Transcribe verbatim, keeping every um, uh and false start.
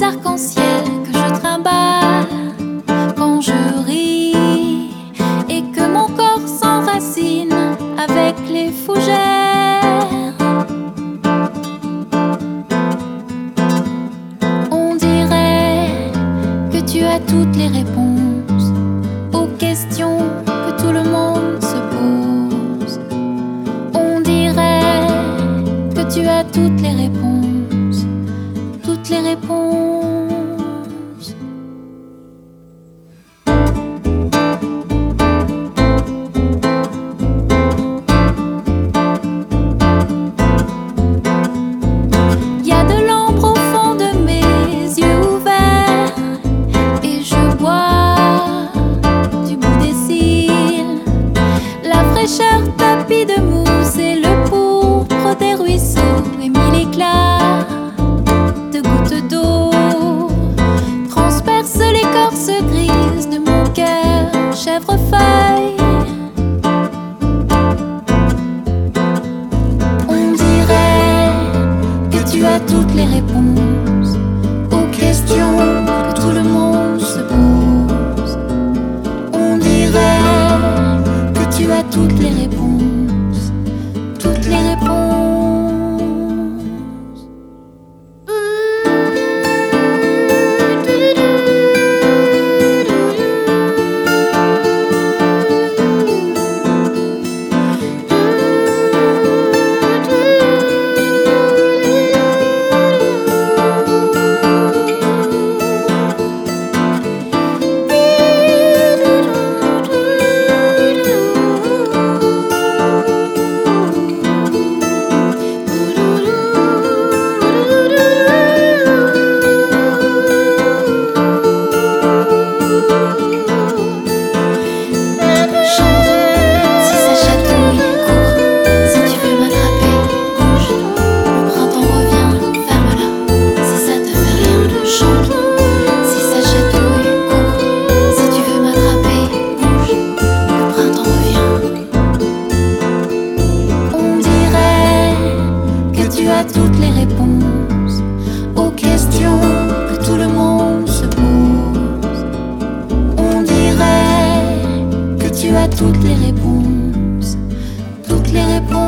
arcs-en-ciel que je trimballe quand je ris et que mon corps s'enracine avec les fougères. On dirait que tu as toutes les réponses aux questions que tout le monde se pose. On dirait que tu as toutes les réponses, toutes les réponses. Il y a de l'ombre au fond de mes yeux ouverts et je bois du bout des cils la fraîcheur tapis de mousse et le pourpre des ruisseaux et mille éclats de gouttes d'eau transpercent l'écorce grise de mon cœur chèvrefeuille. On dirait que tu as toutes les réponses aux questions que tout le monde se pose. On dirait que tu as toutes les réponses, toutes les réponses. Toutes les réponses aux questions que tout le monde se pose. On dirait que tu as toutes les réponses, toutes les réponses.